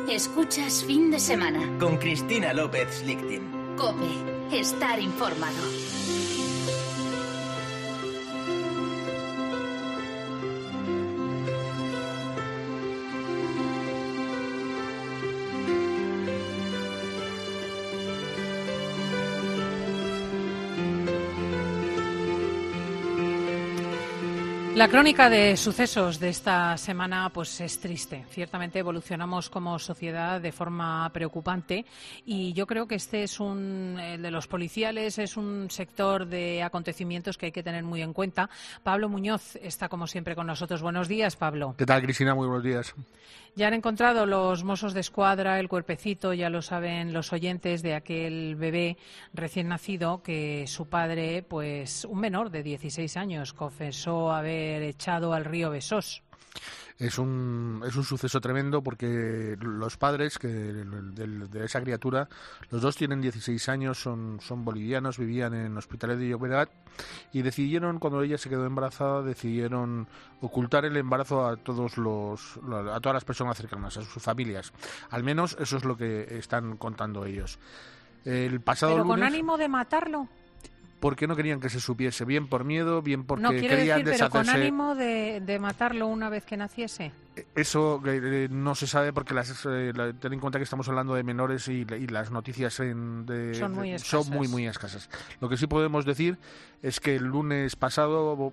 Escuchas Fin de Semana. Con Cristina López Slichting. COPE. Estar informado. La crónica de sucesos de esta semana pues es triste. Ciertamente evolucionamos como sociedad de forma preocupante y yo creo que este es el de los policiales, es un sector de acontecimientos que hay que tener muy en cuenta. Pablo Muñoz está como siempre con nosotros. Buenos días, Pablo. ¿Qué tal, Cristina? Muy buenos días. Ya han encontrado los Mossos de Escuadra el cuerpecito, ya lo saben los oyentes, de aquel bebé recién nacido que su padre, pues un menor de 16 años, confesó haber echado al río Besós. Es un suceso tremendo porque los padres de esa criatura, los dos tienen 16 años, son bolivianos, vivían en Hospitalet de Llobregat y decidieron, cuando ella se quedó embarazada, decidieron ocultar el embarazo a todas las personas cercanas, a sus familias. Al menos eso es lo que están contando ellos. El pasado ¿Pero lunes, con ánimo de matarlo? porque no querían que se supiese, bien por miedo, bien porque no, quiero querían decir, pero deshacerse. con ánimo de matarlo una vez que naciese. Eso no se sabe porque ten en cuenta que estamos hablando de menores y las noticias son muy escasas. Lo que sí podemos decir es que el lunes pasado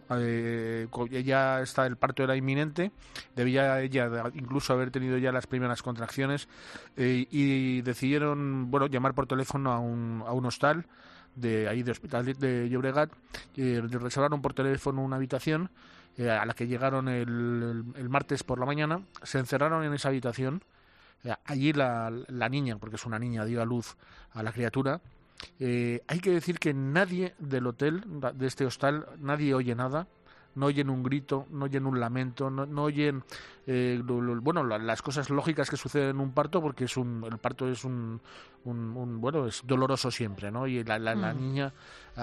ya el parto era inminente, debía ella incluso haber tenido ya las primeras contracciones y decidieron llamar por teléfono a un hostal de Hospitalet de Llobregat, reservaron por teléfono una habitación a la que llegaron el martes por la mañana, se encerraron en esa habitación, allí la niña, porque es una niña, dio a luz a la criatura. Hay que decir que nadie del hotel, de este hostal, nadie oye nada. No oyen un grito, no oyen un lamento, no oyen las cosas lógicas que suceden en un parto, porque el parto es es doloroso siempre, ¿no? Y la niña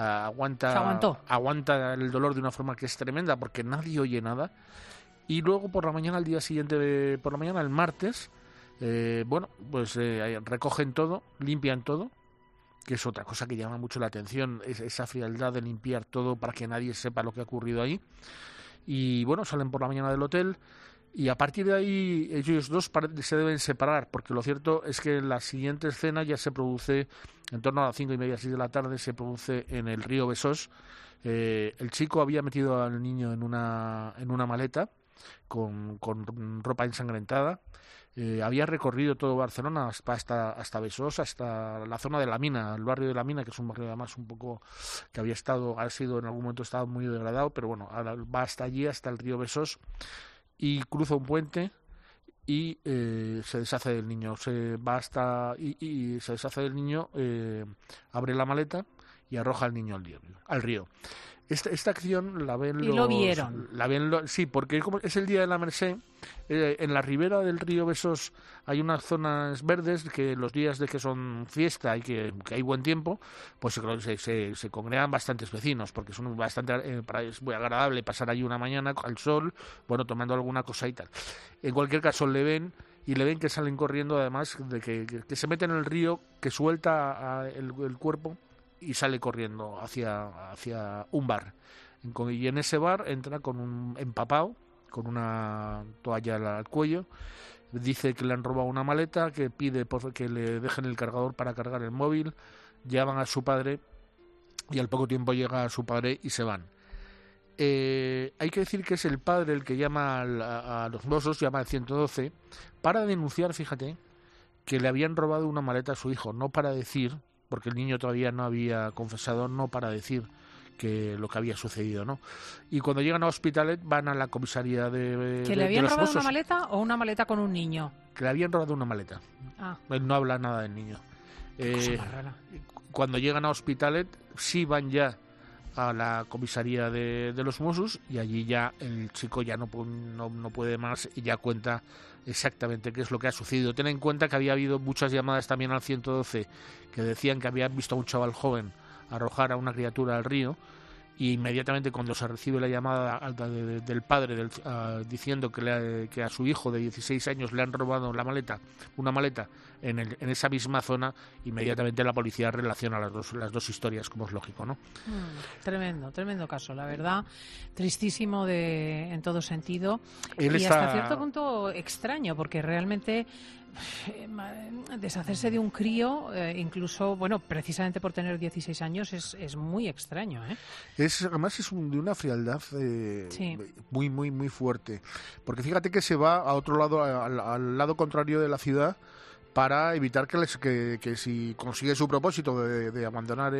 aguanta el dolor de una forma que es tremenda, porque nadie oye nada. Y luego por la mañana, al día siguiente, por la mañana, el martes, recogen todo, limpian todo, que es otra cosa que llama mucho la atención, esa frialdad de limpiar todo para que nadie sepa lo que ha ocurrido ahí. Y salen por la mañana del hotel y a partir de ahí ellos dos se deben separar, porque lo cierto es que la siguiente escena ya se produce en torno a las 5:30, 6 de la tarde, se produce en el río Besós. El chico había metido al niño en una maleta con ropa ensangrentada. Había recorrido todo Barcelona hasta Besós, hasta la zona de la Mina, el barrio de la Mina, que es un barrio además un poco que ha sido en algún momento estado muy degradado, pero ahora va hasta allí, hasta el río Besós, y cruza un puente y se deshace del niño, se deshace del niño, abre la maleta y arroja al niño al río. Esta acción la ven ¿Y lo vieron? Sí, porque como es el Día de la Mercè, en la ribera del río Besós hay unas zonas verdes que los días de que son fiesta y que hay buen tiempo, pues se congregan bastantes vecinos, porque es muy agradable pasar allí una mañana al sol, tomando alguna cosa y tal. En cualquier caso le ven que salen corriendo, además de que se meten en el río, que suelta el cuerpo y sale corriendo hacia un bar. Y en ese bar entra con un empapado, con una toalla al cuello, dice que le han robado una maleta, que pide que le dejen el cargador para cargar el móvil, llaman a su padre y al poco tiempo llega su padre y se van. Hay que decir que es el padre el que llama a los Mossos, llama al 112 para denunciar, fíjate, que le habían robado una maleta a su hijo, no para decir, porque el niño todavía no había confesado, no para decir que lo que había sucedido, ¿no? Y cuando llegan a Hospitalet van a la comisaría de ¿Que le habían robado Mossos. una maleta o una maleta con un niño? Que le habían robado una maleta. Él no habla nada del niño. Cosa más rara. Cuando llegan a Hospitalet sí van ya a la comisaría de los Mossos y allí ya el chico ya no puede más y ya cuenta exactamente qué es lo que ha sucedido. Ten en cuenta que había habido muchas llamadas también al 112 que decían que habían visto a un chaval joven arrojar a una criatura al río y inmediatamente cuando se recibe la llamada del padre diciendo que a su hijo de 16 años le han robado una maleta en esa misma zona, inmediatamente la policía relaciona las dos historias, como es lógico, ¿no? Tremendo caso, la verdad, tristísimo en todo sentido. Él y hasta cierto punto extraño, porque realmente deshacerse de un crío, incluso, bueno, precisamente por tener 16 años, es muy extraño, ¿eh? Además es de una frialdad sí. muy, muy, muy fuerte. Porque fíjate que se va a otro lado, al lado contrario de la ciudad, para evitar que si consigue su propósito de abandonar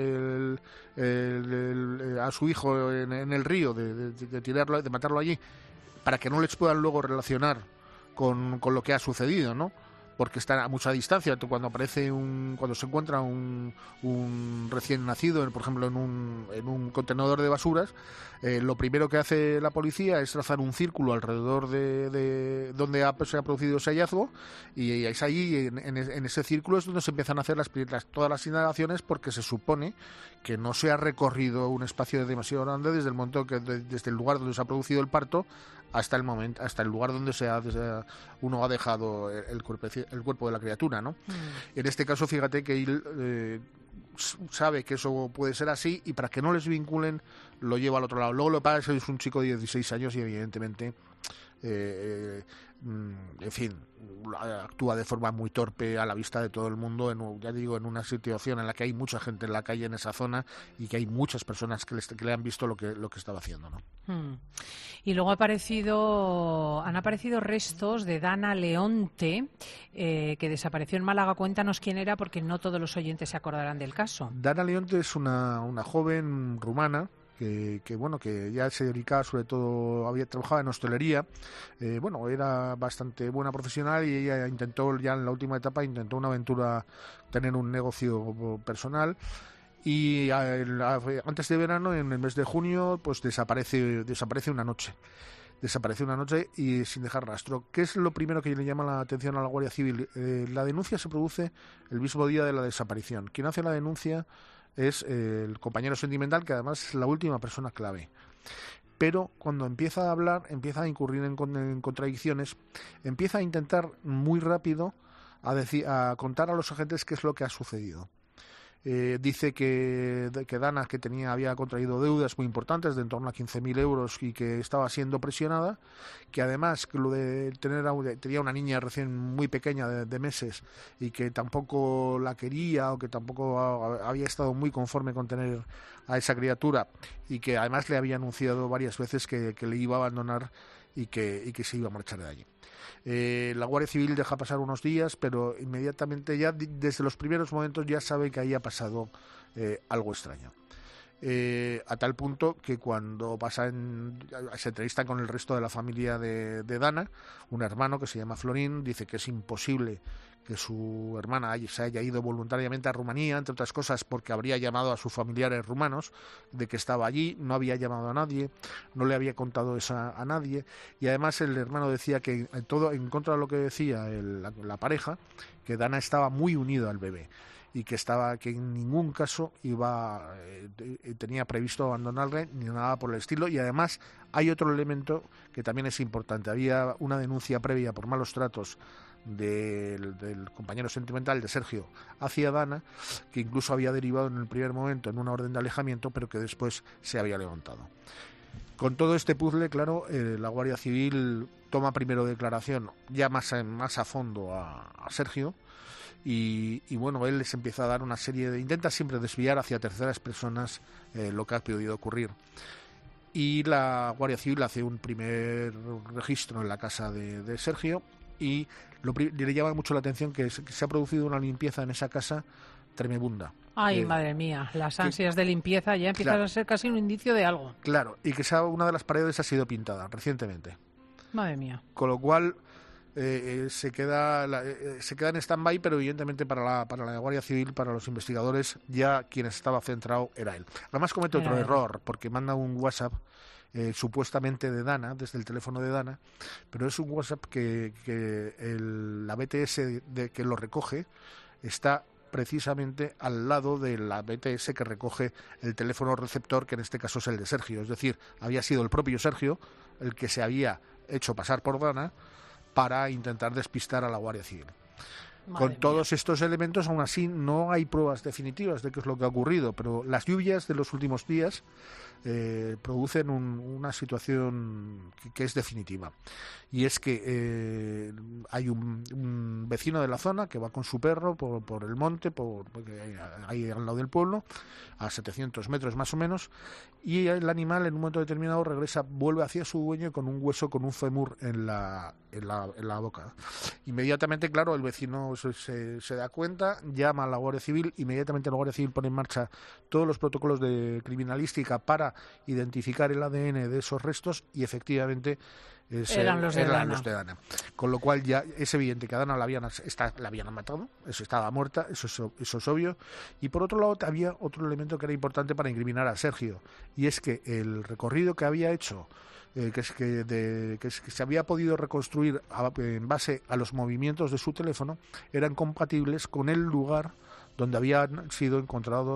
a su hijo en el río, de tirarlo, de matarlo allí, para que no les puedan luego relacionar con lo que ha sucedido, ¿no? Porque está a mucha distancia. Cuando se encuentra un recién nacido, por ejemplo, en un contenedor de basuras, lo primero que hace la policía es trazar un círculo alrededor de donde se ha producido ese hallazgo, y es allí, en ese círculo, es donde se empiezan a hacer todas las indagaciones, porque se supone que no se ha recorrido un espacio demasiado grande desde el momento desde el lugar donde se ha producido el parto hasta el lugar donde uno ha dejado el cuerpo de la criatura, ¿no? En este caso, fíjate que él sabe que eso puede ser así, y para que no les vinculen lo lleva al otro lado. Luego lo que pasa es que es un chico de 16 años y evidentemente en fin, actúa de forma muy torpe a la vista de todo el mundo, en una situación en la que hay mucha gente en la calle en esa zona, y que hay muchas personas que le han visto lo que estaba haciendo, ¿no? Y luego han aparecido restos de Dana Leonte, que desapareció en Málaga. Cuéntanos quién era, porque no todos los oyentes se acordarán del caso. Dana Leonte es una joven rumana que ya se dedicaba, sobre todo, trabajaba en hostelería. Era bastante buena profesional, y ella ya en la última etapa intentó una aventura, tener un negocio personal. Y antes de verano, en el mes de junio, pues desaparece una noche. Desapareció una noche y sin dejar rastro. ¿Qué es lo primero que le llama la atención a la Guardia Civil? La denuncia se produce el mismo día de la desaparición. Quien hace la denuncia es el compañero sentimental, que además es la última persona clave. Pero cuando empieza a hablar, empieza a incurrir en contradicciones, empieza a intentar muy rápido a contar a los agentes qué es lo que ha sucedido. Dice que Dana había contraído deudas muy importantes de en torno a 15.000 euros, y que estaba siendo presionada, que además tenía una niña recién muy pequeña de meses, y que tampoco la quería, o que tampoco había estado muy conforme con tener a esa criatura, y que además le había anunciado varias veces que le iba a abandonar y que se iba a marchar de allí. La Guardia Civil deja pasar unos días, pero inmediatamente, ya desde los primeros momentos, ya sabe que ahí ha pasado algo extraño. A tal punto que cuando se entrevistan con el resto de la familia de Dana, un hermano que se llama Florín dice que es imposible que su hermana se haya ido voluntariamente a Rumanía, entre otras cosas porque habría llamado a sus familiares rumanos de que estaba allí, no había llamado a nadie, no le había contado eso a nadie, y además el hermano decía que en contra de lo que decía la pareja, que Dana estaba muy unida al bebé, y que en ningún caso tenía previsto abandonarle ni nada por el estilo. Y además hay otro elemento que también es importante: había una denuncia previa por malos tratos del compañero sentimental de Sergio hacia Dana, que incluso había derivado en el primer momento en una orden de alejamiento, pero que después se había levantado. Con todo este puzzle, claro, la Guardia Civil toma primero declaración ya más a fondo a Sergio, y él les empieza a dar una serie intenta siempre desviar hacia terceras personas lo que ha podido ocurrir. Y la Guardia Civil hace un primer registro en la casa de Sergio, y le llama mucho la atención que se ha producido una limpieza en esa casa tremenda. Ay, madre mía, las ansias de limpieza ya empiezan a ser casi un indicio de algo. Claro, y que una de las paredes ha sido pintada recientemente. Madre mía. Con lo cual se queda en stand-by, pero evidentemente para la Guardia Civil, para los investigadores, ya quien estaba centrado era él. Además comete otro error, porque manda un WhatsApp supuestamente de Dana, desde el teléfono de Dana, pero es un WhatsApp que la BTS que lo recoge está precisamente al lado de la BTS que recoge el teléfono receptor, que en este caso es el de Sergio. Es decir, había sido el propio Sergio el que se había hecho pasar por Dana para intentar despistar a la Guardia Civil. Con todos estos elementos, aún así, no hay pruebas definitivas de qué es lo que ha ocurrido, pero las lluvias de los últimos días producen una situación que es definitiva. Y es que hay un vecino de la zona que va con su perro por el monte, porque ahí al lado del pueblo, a 700 metros más o menos, y el animal en un momento determinado vuelve hacia su dueño con un hueso, con un fémur en la boca. Inmediatamente, claro, el vecino se da cuenta, llama a la Guardia Civil, inmediatamente la Guardia Civil pone en marcha todos los protocolos de criminalística para identificar el ADN de esos restos y efectivamente eran los de Dana. Con lo cual ya es evidente que a Dana la habían matado, eso estaba muerta, eso es obvio. Y por otro lado había otro elemento que era importante para incriminar a Sergio, y es que el recorrido que había hecho, que se había podido reconstruir en base a los movimientos de su teléfono, eran compatibles con el lugar donde había sido encontrado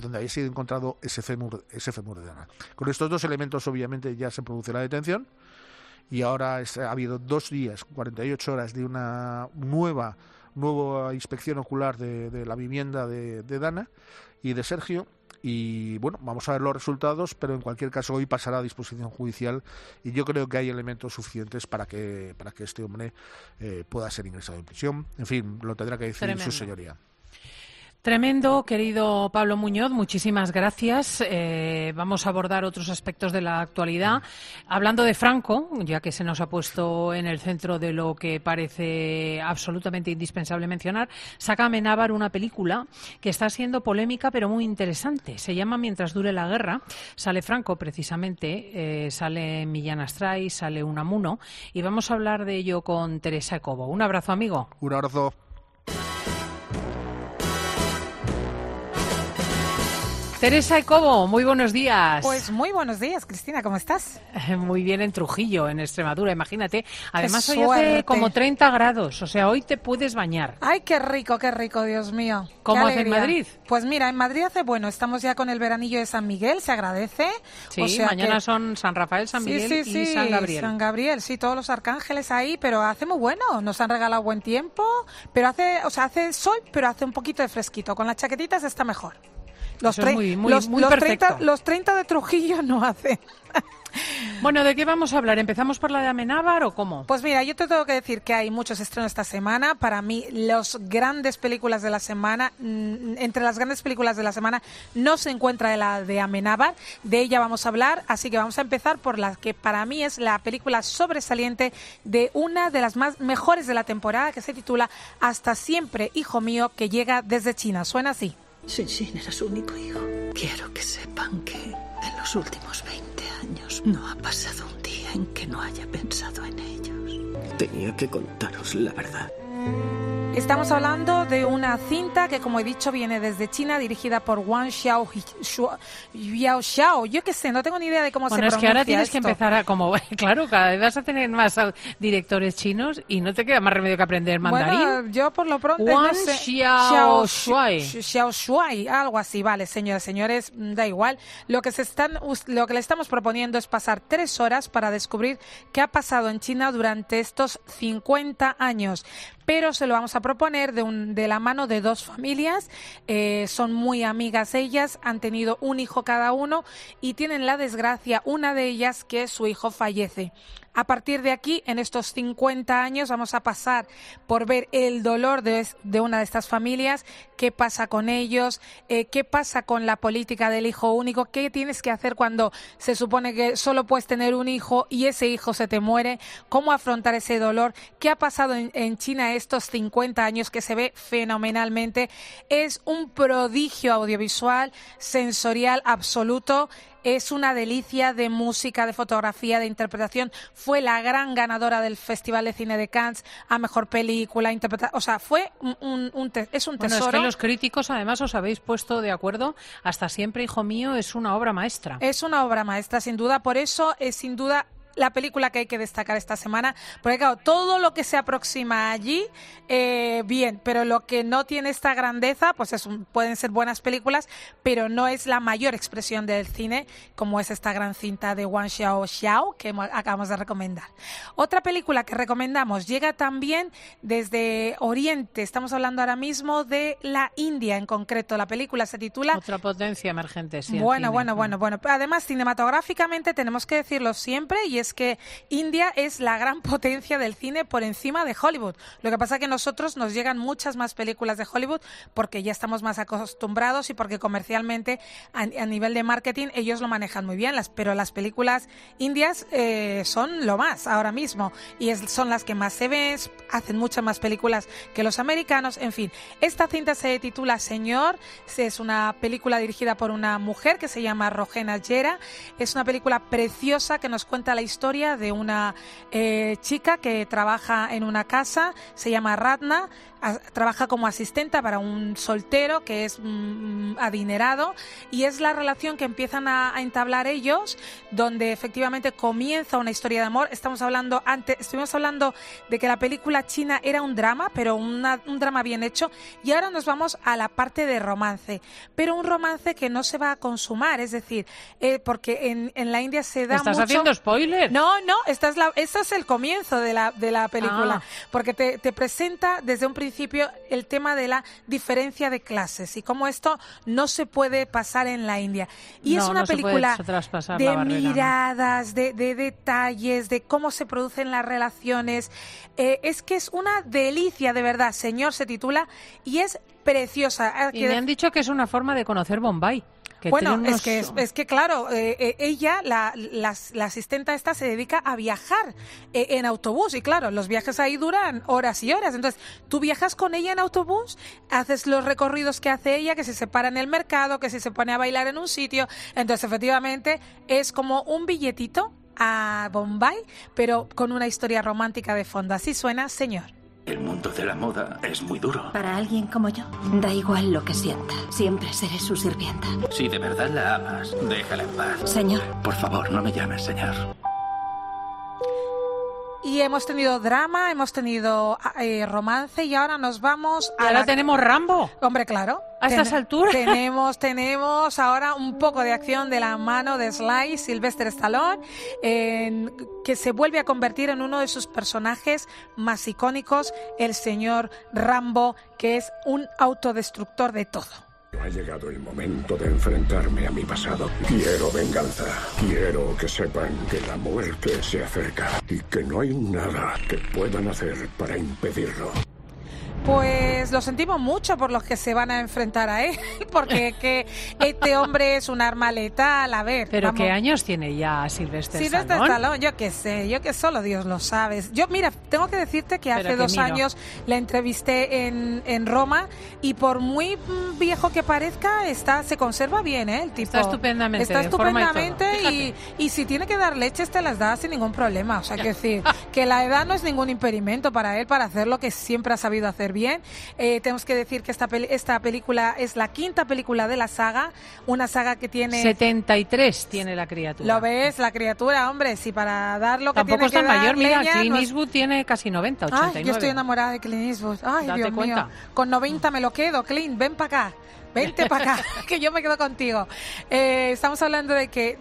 ese fémur de Dana. Con estos dos elementos, obviamente, ya se produce la detención, y ahora ha habido 2 días, 48 horas de una nueva inspección ocular de la vivienda de Dana y de Sergio. Y bueno, vamos a ver los resultados, pero en cualquier caso hoy pasará a disposición judicial, y yo creo que hay elementos suficientes para que este hombre pueda ser ingresado en prisión. En fin, lo tendrá que decidir su señoría. Tremendo, querido Pablo Muñoz, muchísimas gracias. Vamos a abordar otros aspectos de la actualidad. Hablando de Franco, ya que se nos ha puesto en el centro de lo que parece absolutamente indispensable mencionar, saca Amenábar una película que está siendo polémica pero muy interesante. Se llama Mientras dure la guerra. Sale Franco, precisamente, sale Millán Astray, sale Unamuno, y vamos a hablar de ello con Teresa Cobo. Un abrazo, amigo. Un abrazo. Teresa Cobo, muy buenos días. Pues muy buenos días, Cristina, ¿cómo estás? Muy bien, en Trujillo, en Extremadura, imagínate. Además, hoy hace como 30 grados, o sea, hoy te puedes bañar. Ay, qué rico, Dios mío. ¿Cómo hace en Madrid? Pues mira, en Madrid hace bueno, estamos ya con el veranillo de San Miguel, se agradece. Sí, o sea mañana son San Rafael, San Miguel y San Gabriel. San Gabriel, sí, todos los arcángeles ahí, pero hace muy bueno, nos han regalado buen tiempo, pero hace sol, pero hace un poquito de fresquito, con las chaquetitas está mejor. Los 30 de Trujillo no hacen. Bueno, ¿de qué vamos a hablar? ¿Empezamos por la de Amenábar o cómo? Pues mira, yo te tengo que decir que hay muchos estrenos esta semana. Para mí, las grandes películas de la semana, entre las grandes películas de la semana, no se encuentra la de Amenábar. De ella vamos a hablar, así que vamos a empezar por la que para mí es la película sobresaliente de una de las más mejores de la temporada, que se titula Hasta siempre, hijo mío, que llega desde China. Suena así. Xin era su único hijo. Quiero que sepan que en los últimos 20 años no ha pasado un día en que no haya pensado en ellos. Tenía que contaros la verdad. Estamos hablando de una cinta que, como he dicho, viene desde China, dirigida por Wang Xiao. Yo qué sé, no tengo ni idea de cómo se pronuncia. Bueno, es que ahora tienes que esto. empezar a, claro, cada vez vas a tener más directores chinos y no te queda más remedio que aprender mandarín. Bueno, yo por lo pronto Wang no sé. Xiao Shuai, algo así, vale, señoras y señores, da igual. Lo que le estamos proponiendo es pasar 3 horas para descubrir qué ha pasado en China durante estos 50 años. Pero se lo vamos a proponer de la mano de 2 familias, son muy amigas ellas, han tenido un hijo cada uno y tienen la desgracia, una de ellas, que su hijo fallece. A partir de aquí, en estos 50 años, vamos a pasar por ver el dolor de una de estas familias, qué pasa con ellos, qué pasa con la política del hijo único, qué tienes que hacer cuando se supone que solo puedes tener un hijo y ese hijo se te muere, cómo afrontar ese dolor, qué ha pasado en China estos 50 años, que se ve fenomenalmente. Es un prodigio audiovisual, sensorial absoluto. Es una delicia de música, de fotografía, de interpretación. Fue la gran ganadora del Festival de Cine de Cannes a Mejor Película, o sea, fue es un tesoro. Bueno, es que los críticos, además, os habéis puesto de acuerdo. Hasta siempre, hijo mío, es una obra maestra. Es una obra maestra, sin duda. Por eso es, sin duda, la película que hay que destacar esta semana, porque claro, todo lo que se aproxima allí, bien, pero lo que no tiene esta grandeza, pues pueden ser buenas películas, pero no es la mayor expresión del cine, como es esta gran cinta de Wang Xiao que acabamos de recomendar. Otra película que recomendamos llega también desde Oriente, estamos hablando ahora mismo de la India en concreto, la película se titula... Otra potencia emergente, sí. Bueno. Además, cinematográficamente tenemos que decirlo siempre, y es que India es la gran potencia del cine por encima de Hollywood. Lo que pasa es que nosotros nos llegan muchas más películas de Hollywood porque ya estamos más acostumbrados y porque comercialmente, a nivel de marketing, ellos lo manejan muy bien. Pero las películas indias son lo más ahora mismo y son las que más se ven, hacen muchas más películas que los americanos. En fin, esta cinta se titula Señor, es una película dirigida por una mujer que se llama Rojena Yera. Es una película preciosa que nos cuenta la historia de una chica que trabaja en una casa, se llama Ratna, trabaja como asistenta para un soltero que es adinerado, y es la relación que empiezan a entablar ellos, donde efectivamente comienza una historia de amor. Estuvimos hablando de que la película china era un drama, pero un drama bien hecho, y ahora nos vamos a la parte de romance, pero un romance que no se va a consumar, es decir, porque en la India se da mucho... ¿Estás haciendo spoiler? No, este es el comienzo de la película, porque te presenta desde un principio el tema de la diferencia de clases y cómo esto no se puede pasar en la India. Y es una película de miradas, de detalles, de cómo se producen las relaciones. Es que es una delicia, de verdad. Señor se titula y es preciosa. Y me han dicho que es una forma de conocer Bombay. Bueno, es que claro, ella, la asistenta esta, se dedica a viajar en autobús, y claro, los viajes ahí duran horas y horas. Entonces, tú viajas con ella en autobús, haces los recorridos que hace ella, que si se para en el mercado, que si se pone a bailar en un sitio. Entonces, efectivamente, es como un billetito a Bombay, pero con una historia romántica de fondo. Así suena, Señor. El mundo de la moda es muy duro. Para alguien como yo, da igual lo que sienta. Siempre seré su sirvienta. Si de verdad la amas, déjala en paz. Señor. Por favor, no me llames señor. Y hemos tenido drama, hemos tenido romance, y ahora nos vamos a... ¿Ahora tenemos Rambo? Hombre, claro. ¿A estas alturas? Tenemos ahora un poco de acción de la mano de Sly, Sylvester Stallone, que se vuelve a convertir en uno de sus personajes más icónicos, el señor Rambo, que es un autodestructor de todo. Ha llegado el momento de enfrentarme a mi pasado. Quiero venganza. Quiero que sepan que la muerte se acerca y que no hay nada que puedan hacer para impedirlo. Pues lo sentimos mucho por los que se van a enfrentar a él, porque que este hombre es un arma letal, a ver. ¿Pero qué años tiene ya Sylvester Stallone? Yo qué sé, yo que solo Dios lo sabe. Yo, mira, tengo que decirte que hace 2 años la entrevisté en Roma, y por muy viejo que parezca, se conserva bien, el tipo. Está estupendamente. Está estupendamente, y si tiene que dar leches te las da sin ningún problema. O sea, que decir, que la edad no es ningún impedimento para él para hacer lo que siempre ha sabido hacer bien. Tenemos que decir que esta película es la 5ª película de la saga, una saga que tiene... 73 tiene la criatura. ¿Lo ves? La criatura, hombre, si para dar lo que tampoco tiene que dar... Tampoco es tan mayor, mira, leña, Clint Eastwood tiene casi 90, 89. Ay, yo estoy enamorada de Clint Eastwood. Ay, Date Dios cuenta. mío. Con 90 me lo quedo, Clint, ven para acá. Vente para acá, que yo me quedo contigo. Estamos hablando de que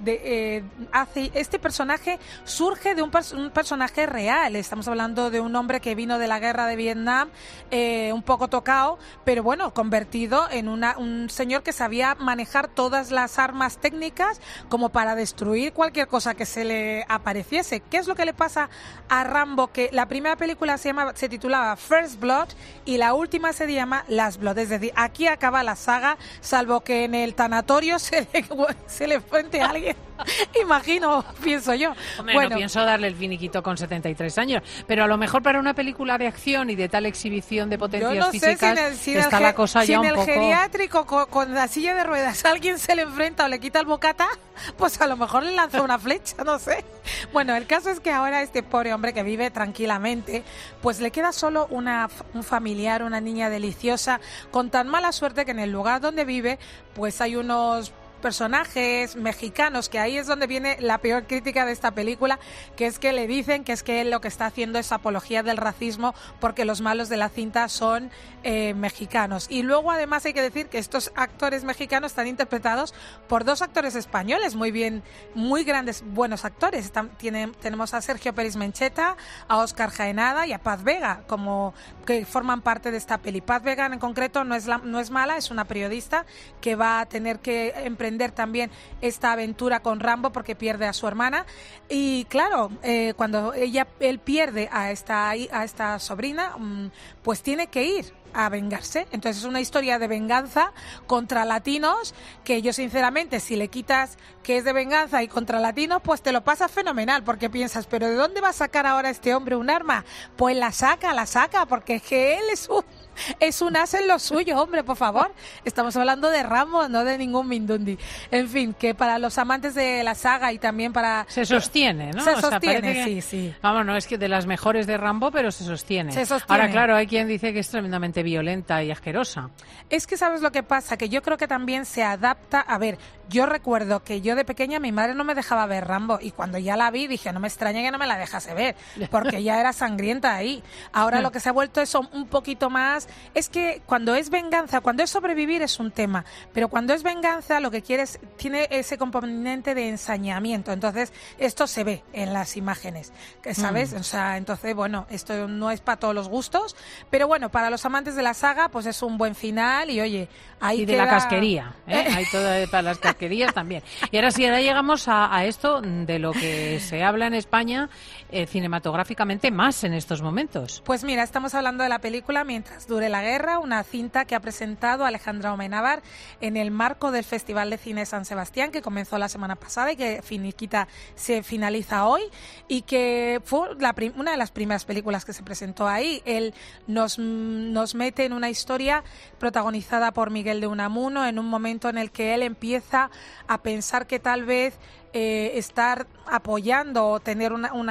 este personaje surge de un personaje real. Estamos hablando de un hombre que vino de la guerra de Vietnam, un poco tocado, pero bueno, convertido en un señor que sabía manejar todas las armas técnicas como para destruir cualquier cosa que se le apareciese. ¿Qué es lo que le pasa a Rambo? Que la primera película se titulaba First Blood y la última se llama Last Blood. Es decir, aquí acaba la saga, salvo que en el tanatorio se le enfrente a alguien. Imagino, pienso yo. Hombre, no pienso darle el finiquito con 73 años, pero a lo mejor para una película de acción y de tal exhibición de potencias físicas está la cosa ya un poco... Si en el geriátrico con la silla de ruedas alguien se le enfrenta o le quita el bocata, pues a lo mejor le lanza una flecha, no sé. Bueno, el caso es que ahora este pobre hombre que vive tranquilamente, pues le queda solo un familiar, una niña deliciosa, con tan mala suerte que en el lugar donde vive, pues hay unos personajes mexicanos, que ahí es donde viene la peor crítica de esta película, que es que le dicen que es que él lo que está haciendo es apología del racismo porque los malos de la cinta son mexicanos. Y luego además hay que decir que estos actores mexicanos están interpretados por 2 actores españoles muy bien, muy grandes, buenos actores. Tenemos a Sergio Pérez Mencheta, a Óscar Jaenada y a Paz Vega, como que forman parte de esta peli. Paz Vega en concreto no es mala, es una periodista que va a tener que emprender también esta aventura con Rambo porque pierde a su hermana. Y claro, cuando él pierde a esta sobrina, pues tiene que ir a vengarse. Entonces es una historia de venganza contra latinos, que yo sinceramente, si le quitas que es de venganza y contra latinos, pues te lo pasas fenomenal, porque piensas, pero ¿de dónde va a sacar ahora este hombre un arma? Pues la saca, porque es que él es un as en lo suyo, hombre, por favor. Estamos hablando de Rambo, no de ningún Mindundi. En fin, que para los amantes de la saga y también para... Se sostiene, ¿no? Se sostiene, sí. Vamos, no es que de las mejores de Rambo, pero se sostiene. Ahora, claro, hay quien dice que es tremendamente violenta y asquerosa. Es que ¿sabes lo que pasa? Que yo creo que también se adapta... A ver, yo recuerdo que yo de pequeña mi madre no me dejaba ver Rambo, y cuando ya la vi dije, no me extraña que no me la dejase ver, porque ya era sangrienta ahí. Ahora lo que se ha vuelto es un poquito más... Es que cuando es venganza, cuando es sobrevivir es un tema, pero cuando es venganza lo que quieres tiene ese componente de ensañamiento. Entonces esto se ve en las imágenes, ¿sabes? O sea, entonces bueno, esto no es para todos los gustos, pero bueno, para los amantes de la saga pues es un buen final. Y oye, ahí y de la casquería, hay todo para las casquerías también. Y ahora sí, ahora llegamos a esto de lo que se habla en España cinematográficamente más en estos momentos. Pues mira, estamos hablando de la película Mientras dure la guerra, una cinta que ha presentado Alejandra Amenábar en el marco del Festival de Cine San Sebastián, que comenzó la semana pasada y que se finaliza hoy, y que fue una de las primeras películas que se presentó ahí. Él nos mete en una historia protagonizada por Miguel de Unamuno, en un momento en el que él empieza a pensar que tal vez estar apoyando o tener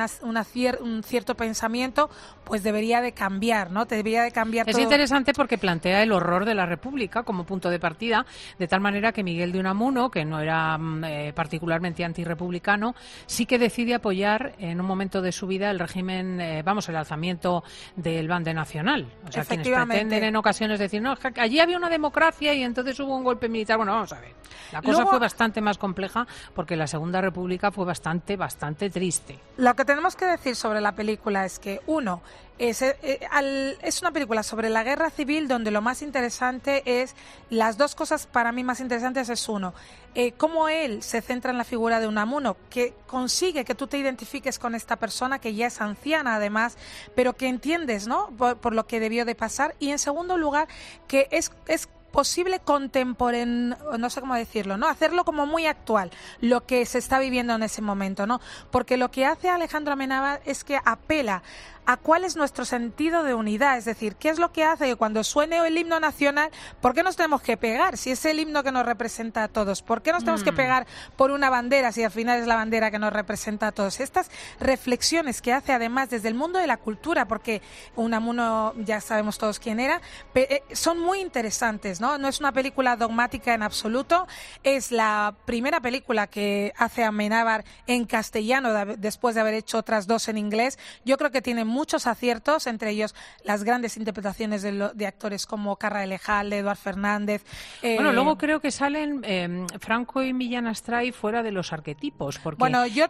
un cierto pensamiento pues debería de cambiar, ¿no? Debería de cambiar todo. Es interesante porque plantea el horror de la República como punto de partida, de tal manera que Miguel de Unamuno, que no era particularmente antirrepublicano, sí que decide apoyar en un momento de su vida el régimen, el alzamiento del Bande Nacional. O sea, quienes pretenden en ocasiones decir, no, allí había una democracia y entonces hubo un golpe militar. Bueno, vamos a ver. La cosa fue bastante más compleja porque la Segunda República fue bastante triste. Lo que tenemos que decir sobre la película es que, uno, es una película sobre la guerra civil donde lo más interesante es, las dos cosas para mí más interesantes es uno, cómo él se centra en la figura de Unamuno, que consigue que tú te identifiques con esta persona que ya es anciana además, pero que entiendes, ¿no? Por lo que debió de pasar. Y en segundo lugar, que es posible contemporáneo, no sé cómo decirlo, ¿no? Hacerlo como muy actual, lo que se está viviendo en ese momento, ¿no? Porque lo que hace Alejandro Amenábar es que apela a cuál es nuestro sentido de unidad, es decir, qué es lo que hace que cuando suene el himno nacional, ¿por qué nos tenemos que pegar si es el himno que nos representa a todos? ¿Por qué nos tenemos que pegar por una bandera si al final es la bandera que nos representa a todos? Estas reflexiones que hace además desde el mundo de la cultura, porque Unamuno ya sabemos todos quién era, son muy interesantes, ¿no? No es una película dogmática en absoluto, es la primera película que hace Amenábar en castellano después de haber hecho otras dos en inglés. Yo creo que tiene muchos aciertos, entre ellos las grandes interpretaciones de actores como Carra Elejal, Eduard Fernández. Bueno, luego creo que salen Franco y Millán Astray fuera de los arquetipos. Porque bueno, yo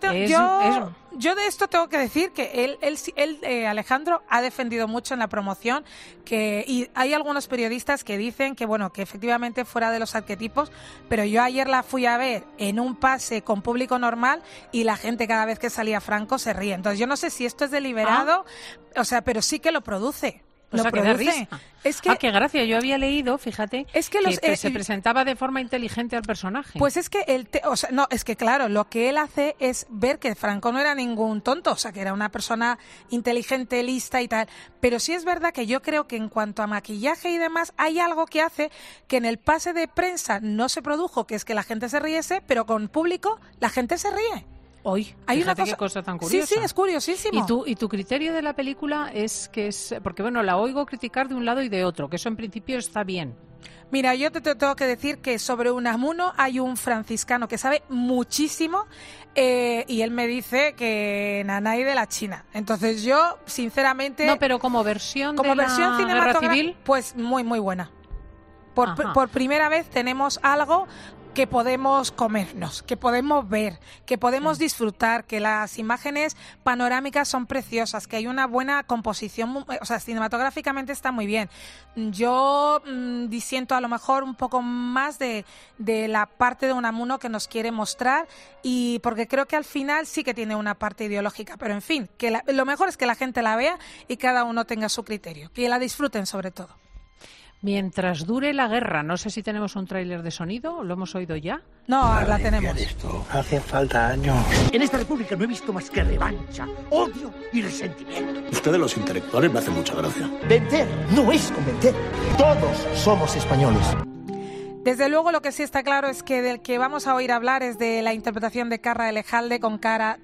de esto tengo que decir que él Alejandro ha defendido mucho en la promoción y hay algunos periodistas que dicen que bueno, que efectivamente fuera de los arquetipos, pero yo ayer la fui a ver en un pase con público normal y la gente cada vez que salía Franco se ríe. Entonces yo no sé si esto es deliberado, o sea, pero sí que lo produce. O sea, que da risa. Es que, qué gracia. Yo había leído, fíjate, que se presentaba de forma inteligente al personaje. Pues es que es que claro, lo que él hace es ver que Franco no era ningún tonto, o sea, que era una persona inteligente, lista y tal. Pero sí es verdad que yo creo que en cuanto a maquillaje y demás, hay algo que hace que en el pase de prensa no se produjo, que es que la gente se riese, pero con público la gente se ríe. Hoy, hay una cosa tan curiosa. Sí, es curiosísimo. ¿Y tu criterio de la película es que es...? Porque, bueno, la oigo criticar de un lado y de otro, que eso en principio está bien. Mira, yo te tengo que decir que sobre Unamuno hay un franciscano que sabe muchísimo y él me dice que Nanay de la China. Entonces yo, sinceramente... No, pero como versión de la cinematográfica, Guerra Civil, pues muy, muy buena. Por primera vez tenemos algo que podemos comernos, que podemos ver, que podemos disfrutar, que las imágenes panorámicas son preciosas, que hay una buena composición, o sea, cinematográficamente está muy bien. Yo disiento a lo mejor un poco más de la parte de Unamuno que nos quiere mostrar, y porque creo que al final sí que tiene una parte ideológica, pero en fin, que lo mejor es que la gente la vea y cada uno tenga su criterio, que la disfruten sobre todo. Mientras dure la guerra, no sé si tenemos un tráiler de sonido, ¿lo hemos oído ya? No, la tenemos. Esto hace falta años. En esta república no he visto más que revancha, odio y resentimiento. Ustedes los intelectuales me hacen mucha gracia. Vencer no es convencer. Todos somos españoles. Desde luego lo que sí está claro es que del que vamos a oír hablar es de la interpretación de Carra Elejalde de cara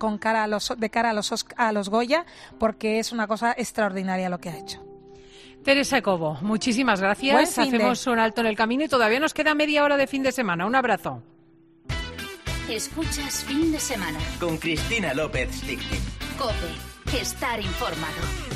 a los Goya, porque es una cosa extraordinaria lo que ha hecho. Teresa Cobo, muchísimas gracias. Hacemos un alto en el camino y todavía nos queda media hora de fin de semana. Un abrazo. Escuchas Fin de Semana con Cristina López Slichting. COPE. Estar informado.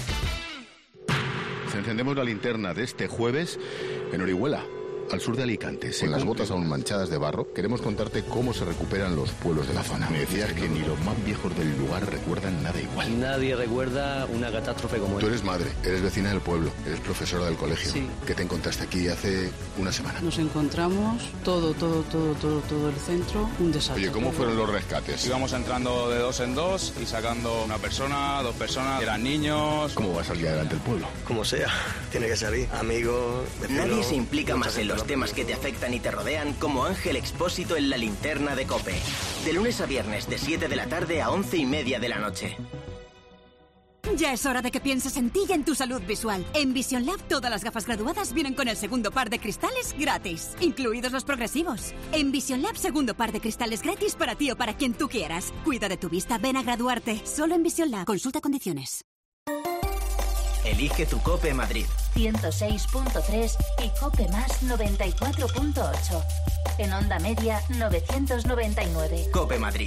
Encendemos la linterna de este jueves en Orihuela, al sur de Alicante. Con las botas aún manchadas de barro, queremos contarte cómo se recuperan los pueblos de la zona. Me decías que ni los más viejos del lugar recuerdan nada igual. Nadie recuerda una catástrofe como esta. Tú eres madre, eres vecina del pueblo, eres profesora del colegio. Sí. ¿Qué te encontraste aquí hace una semana? Nos encontramos todo el centro, un desastre. Oye, ¿cómo fueron los rescates? Íbamos entrando de 2 en 2 y sacando una persona, 2 personas, eran niños. ¿Cómo va a salir adelante el pueblo? Como sea, tiene que salir. Amigos, vecinos. Nadie se implica más en los temas que te afectan y te rodean como Ángel Expósito en la linterna de COPE. De lunes a viernes de 7 de la tarde a 11:30 de la noche. Ya es hora de que pienses en ti y en tu salud visual. En Vision Lab todas las gafas graduadas vienen con el segundo par de cristales gratis, incluidos los progresivos. En Vision Lab, segundo par de cristales gratis para ti o para quien tú quieras. Cuida de tu vista, ven a graduarte. Solo en Vision Lab. Consulta condiciones. Elige tu COPE Madrid. 106.3 y COPE más 94.8. En onda media 999. COPE Madrid.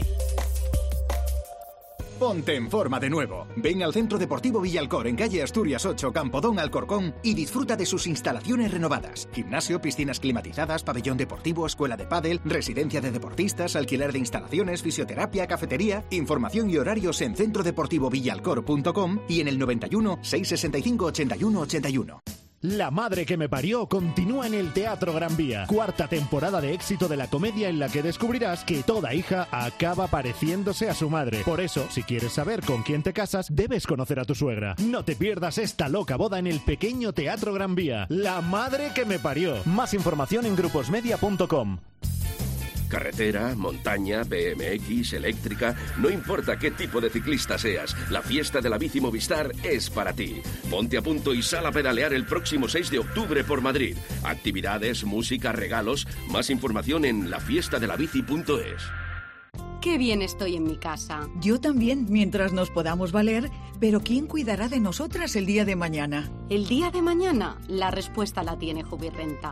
Ponte en forma de nuevo. Ven al Centro Deportivo Villalcor en calle Asturias 8, Campodón, Alcorcón y disfruta de sus instalaciones renovadas. Gimnasio, piscinas climatizadas, pabellón deportivo, escuela de pádel, residencia de deportistas, alquiler de instalaciones, fisioterapia, cafetería. Información y horarios en centrodeportivovillalcor.com y en el 91 665 81 81. La madre que me parió continúa en el Teatro Gran Vía. 4ª temporada de éxito de la comedia en la que descubrirás que toda hija acaba pareciéndose a su madre. Por eso, si quieres saber con quién te casas, debes conocer a tu suegra. No te pierdas esta loca boda en el pequeño Teatro Gran Vía. La madre que me parió. Más información en gruposmedia.com. Carretera, montaña, BMX, eléctrica, no importa qué tipo de ciclista seas, la fiesta de la bici Movistar es para ti. Ponte a punto y sal a pedalear el próximo 6 de octubre por Madrid. Actividades, música, regalos, más información en lafiestadelabici.es. Qué bien estoy en mi casa. Yo también, mientras nos podamos valer, pero ¿quién cuidará de nosotras el día de mañana? El día de mañana, la respuesta la tiene Jubirrenta.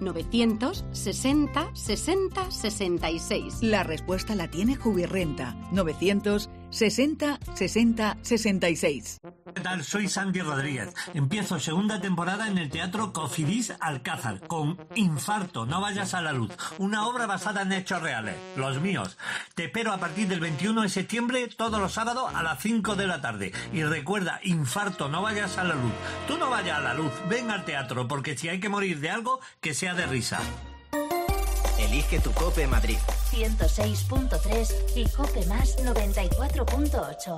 960 60 66. La respuesta la tiene Jubirrenta. 960 60 66. ¿Qué tal? Soy Santi Rodríguez. Empiezo segunda temporada en el Teatro Cofidis Alcázar con Infarto, no vayas a la luz. Una obra basada en hechos reales, los míos. Te espero a partir del 21 de septiembre, todos los sábados a las 5 de la tarde. Y recuerda, Infarto, no vayas a la luz. Tú no vayas a la luz, ven al teatro, porque si hay que morir de algo, que sea de risa. Elige tu COPE Madrid. 106.3 y COPE más 94.8.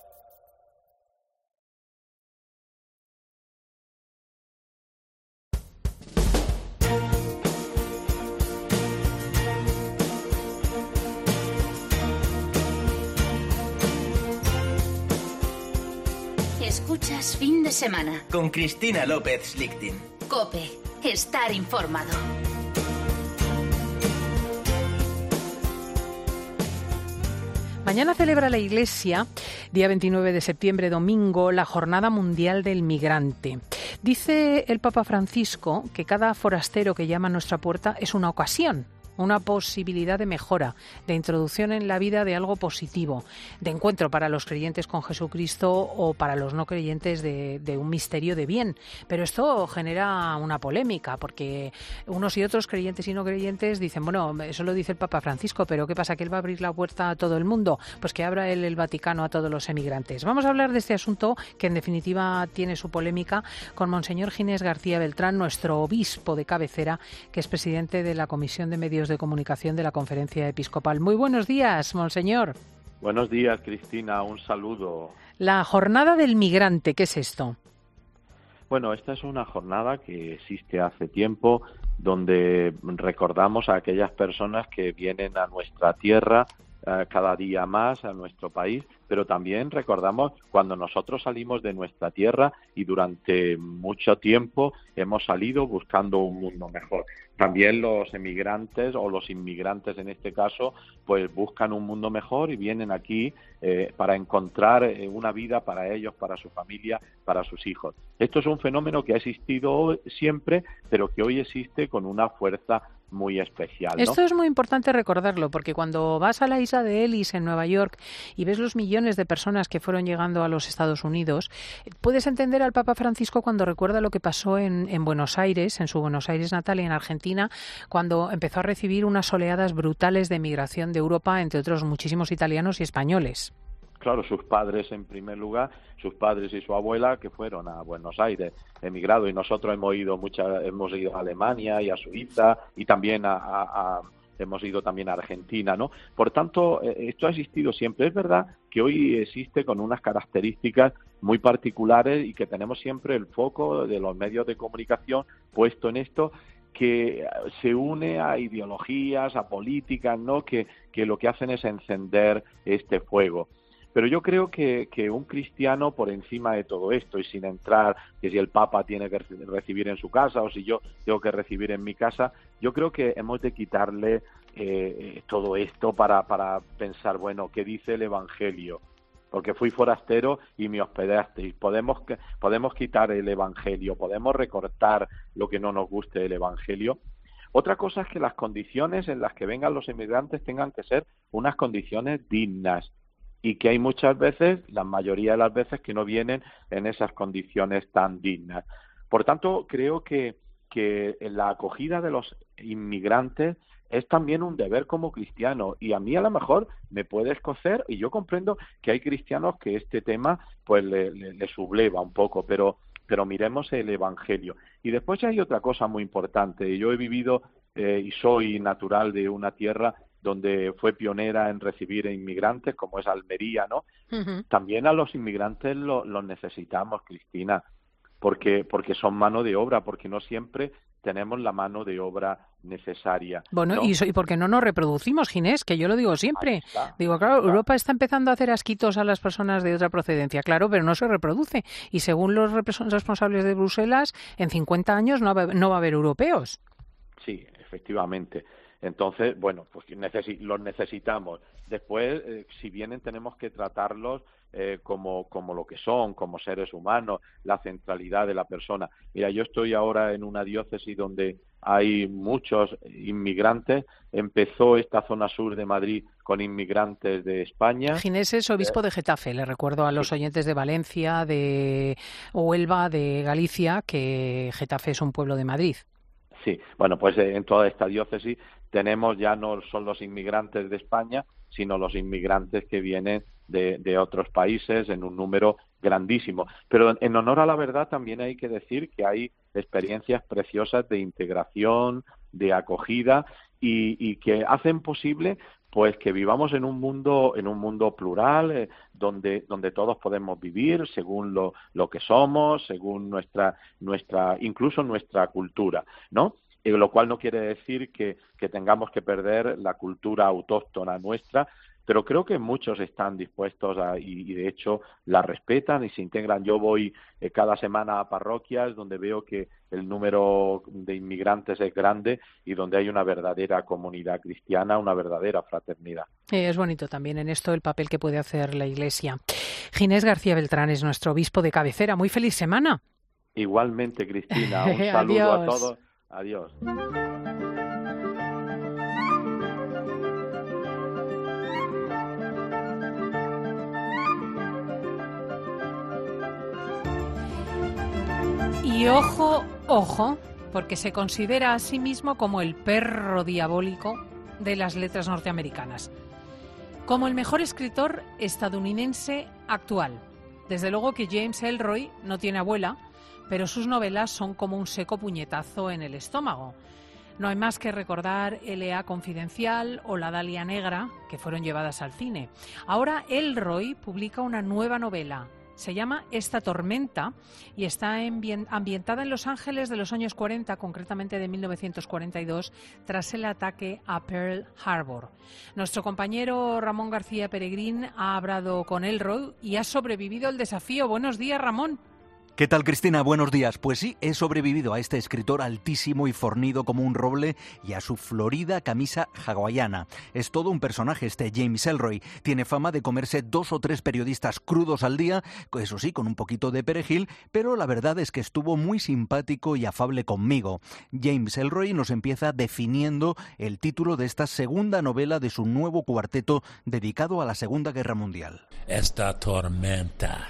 Escuchas Fin de Semana con Cristina López Slichting. COPE. Estar informado. Mañana celebra la Iglesia, día 29 de septiembre, domingo, la Jornada Mundial del Migrante. Dice el Papa Francisco que cada forastero que llama a nuestra puerta es una ocasión, una posibilidad de mejora, de introducción en la vida de algo positivo, de encuentro para los creyentes con Jesucristo o para los no creyentes de un misterio de bien. Pero esto genera una polémica, porque unos y otros, creyentes y no creyentes, dicen, bueno, eso lo dice el Papa Francisco, pero ¿qué pasa? ¿Que él va a abrir la puerta a todo el mundo? Pues que abra él el Vaticano a todos los emigrantes. Vamos a hablar de este asunto, que en definitiva tiene su polémica, con Monseñor Ginés García Beltrán, nuestro obispo de cabecera, que es presidente de la Comisión de Medios de Comunicación de la Conferencia Episcopal. Muy buenos días, monseñor. Buenos días, Cristina, un saludo. La Jornada del Migrante, ¿qué es esto? Bueno, esta es una jornada que existe hace tiempo, donde recordamos a aquellas personas que vienen a nuestra tierra cada día más, a nuestro país, pero también recordamos cuando nosotros salimos de nuestra tierra y durante mucho tiempo hemos salido buscando un mundo mejor. También los emigrantes o los inmigrantes en este caso, pues buscan un mundo mejor y vienen aquí para encontrar una vida para ellos, para su familia, para sus hijos. Esto es un fenómeno que ha existido siempre, pero que hoy existe con una fuerza muy especial, ¿no? Esto es muy importante recordarlo, porque cuando vas a la isla de Ellis en Nueva York y ves los millones de personas que fueron llegando a los Estados Unidos, puedes entender al Papa Francisco cuando recuerda lo que pasó en Buenos Aires, en su Buenos Aires natal y en Argentina, cuando empezó a recibir unas oleadas brutales de migración de Europa, entre otros muchísimos italianos y españoles. Claro, sus padres en primer lugar, sus padres y su abuela que fueron a Buenos Aires, emigrado, y nosotros hemos ido a Alemania y a Suiza y también hemos ido también a Argentina, ¿no? Por tanto, esto ha existido siempre. Es verdad que hoy existe con unas características muy particulares y que tenemos siempre el foco de los medios de comunicación puesto en esto, que se une a ideologías, a políticas, ¿no? Que lo que hacen es encender este fuego. Pero yo creo que un cristiano, por encima de todo esto, y sin entrar que si el Papa tiene que recibir en su casa o si yo tengo que recibir en mi casa, yo creo que hemos de quitarle todo esto para pensar, bueno, ¿qué dice el Evangelio? Porque fui forastero y me hospedasteis. Podemos quitar el Evangelio, podemos recortar lo que no nos guste del Evangelio. Otra cosa es que las condiciones en las que vengan los inmigrantes tengan que ser unas condiciones dignas, y que hay muchas veces, la mayoría de las veces, que no vienen en esas condiciones tan dignas. Por tanto, creo que la acogida de los inmigrantes es también un deber como cristiano, y a mí a lo mejor me puede escocer, y yo comprendo que hay cristianos que este tema pues le subleva un poco, pero miremos el Evangelio. Y después hay otra cosa muy importante. Yo he vivido y soy natural de una tierra donde fue pionera en recibir inmigrantes, como es Almería, ¿no? Uh-huh. También a los inmigrantes los necesitamos, Cristina, porque son mano de obra, porque no siempre tenemos la mano de obra necesaria. Bueno, ¿no? y porque no nos reproducimos, Ginés, que yo lo digo siempre. Digo, claro, Europa está empezando a hacer asquitos a las personas de otra procedencia, claro, pero no se reproduce. Y según los responsables de Bruselas, en 50 años no va a haber europeos. Sí, efectivamente. Entonces, bueno, pues los necesitamos. Después, si vienen, tenemos que tratarlos como lo que son, como seres humanos, la centralidad de la persona. Mira, yo estoy ahora en una diócesis donde hay muchos inmigrantes. Empezó esta zona sur de Madrid con inmigrantes de España. Ginés es obispo de Getafe. Le recuerdo a los oyentes de Valencia, de Huelva, de Galicia, que Getafe es un pueblo de Madrid. Sí, bueno, pues en toda esta diócesis tenemos ya no son los inmigrantes de España, sino los inmigrantes que vienen de otros países en un número grandísimo. Pero en honor a la verdad también hay que decir que hay experiencias preciosas de integración, de acogida y que hacen posible pues que vivamos en un mundo plural, donde todos podemos vivir según lo que somos, según incluso nuestra cultura, ¿no? Lo cual no quiere decir que tengamos que perder la cultura autóctona nuestra, pero creo que muchos están dispuestos y de hecho la respetan y se integran. Yo voy cada semana a parroquias donde veo que el número de inmigrantes es grande y donde hay una verdadera comunidad cristiana, una verdadera fraternidad. Es bonito también en esto el papel que puede hacer la Iglesia. Ginés García Beltrán es nuestro obispo de cabecera. Muy feliz semana. Igualmente, Cristina, un saludo a Adiós. todos. Adiós. Y ojo, ojo, porque se considera a sí mismo como el perro diabólico de las letras norteamericanas, como el mejor escritor estadounidense actual. Desde luego que James Ellroy no tiene abuela, pero sus novelas son como un seco puñetazo en el estómago. No hay más que recordar L.A. Confidencial o La Dalia Negra, que fueron llevadas al cine. Ahora Ellroy publica una nueva novela. Se llama Esta tormenta y está ambientada en Los Ángeles de los años 40, concretamente de 1942, tras el ataque a Pearl Harbor. Nuestro compañero Ramón García Peregrín ha hablado con Ellroy y ha sobrevivido al desafío. Buenos días, Ramón. ¿Qué tal, Cristina? Buenos días. Pues sí, he sobrevivido a este escritor altísimo y fornido como un roble y a su florida camisa hawaiana. Es todo un personaje este James Ellroy. Tiene fama de comerse 2 o 3 periodistas crudos al día, eso sí, con un poquito de perejil, pero la verdad es que estuvo muy simpático y afable conmigo. James Ellroy nos empieza definiendo el título de esta segunda novela de su nuevo cuarteto dedicado a la Segunda Guerra Mundial. Esta tormenta.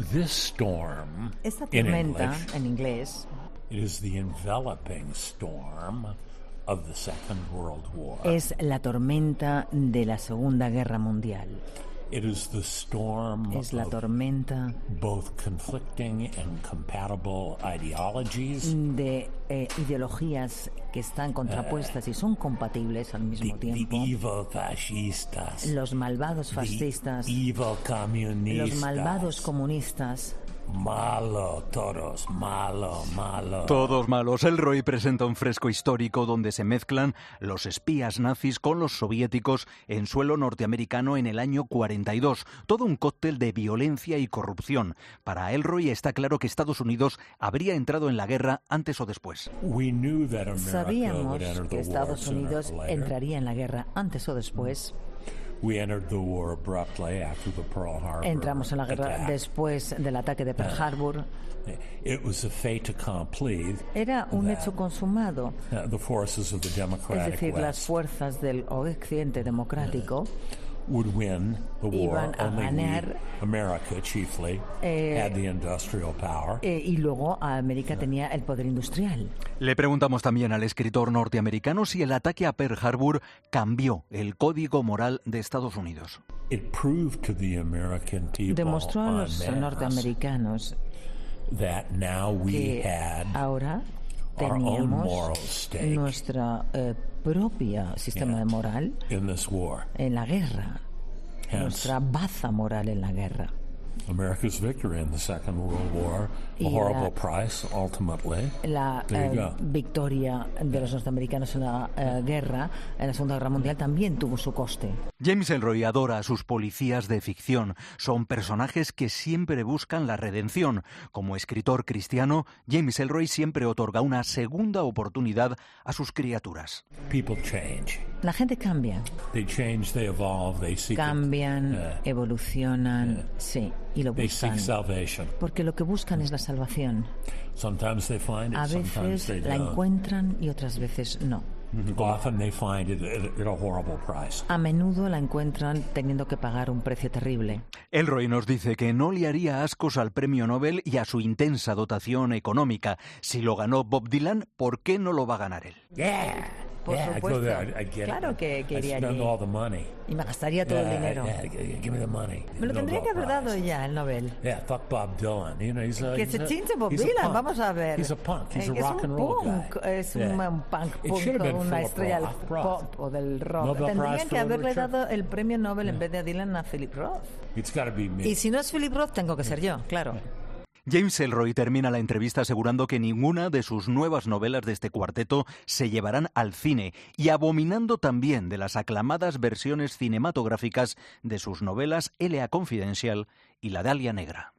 Esta tormenta, en inglés, is the enveloping storm of the Second World War. Es la tormenta de la Segunda Guerra Mundial. It is the storm es la tormenta both conflicting and compatible ideologies. De ideologías que están contrapuestas y son compatibles al mismo tiempo. The evil fascistas. Los malvados fascistas. The evil comunistas. Los malvados comunistas. Malo, todos, malo, malo. Todos malos. Ellroy presenta un fresco histórico donde se mezclan los espías nazis con los soviéticos en suelo norteamericano en el año 42. Todo un cóctel de violencia y corrupción. Para Ellroy está claro que Estados Unidos habría entrado en la guerra antes o después. Sabíamos que Estados Unidos entraría en la guerra antes o después. Entramos en la guerra después del ataque de Pearl Harbor. Era un hecho consumado. Es decir, las fuerzas del occidente democrático iban a ganar y luego América tenía el poder industrial. Le preguntamos también al escritor norteamericano si el ataque a Pearl Harbor cambió el código moral de Estados Unidos. Demostró a los norteamericanos que ahora teníamos nuestro propio sistema de moral en la guerra, nuestra baza moral en la guerra. America's victory in the Second World War, a horrible price, ultimately. La victoria de los norteamericanos en la guerra, en la Segunda Guerra Mundial, también tuvo su coste. James Ellroy adora a sus policías de ficción. Son personajes que siempre buscan la redención. Como escritor cristiano, James Ellroy siempre otorga una segunda oportunidad a sus criaturas. People change. La gente cambia. They change, they evolve, they seek cambian, evolucionan, sí, y lo buscan. Porque lo que buscan es la salvación. Sometimes they find it, a veces la encuentran y otras veces no. Often they find it at a horrible price. A menudo la encuentran teniendo que pagar un precio terrible. Ellroy nos dice que no le haría ascos al premio Nobel y a su intensa dotación económica. Si lo ganó Bob Dylan, ¿por qué no lo va a ganar él? Por supuesto. Claro que iría allí. Y me gastaría todo el dinero. Me lo tendría que haber dado ya el Nobel. Que se chinche Bob Dylan, vamos a ver. Es un punk, es un punk una estrella del pop o del rock. Tendrían que haberle dado el premio Nobel en vez de a Dylan a Philip Roth. Y si no es Philip Roth, tengo que ser yo, claro. James Ellroy termina la entrevista asegurando que ninguna de sus nuevas novelas de este cuarteto se llevarán al cine y abominando también de las aclamadas versiones cinematográficas de sus novelas L.A. Confidencial y La Dalia Negra.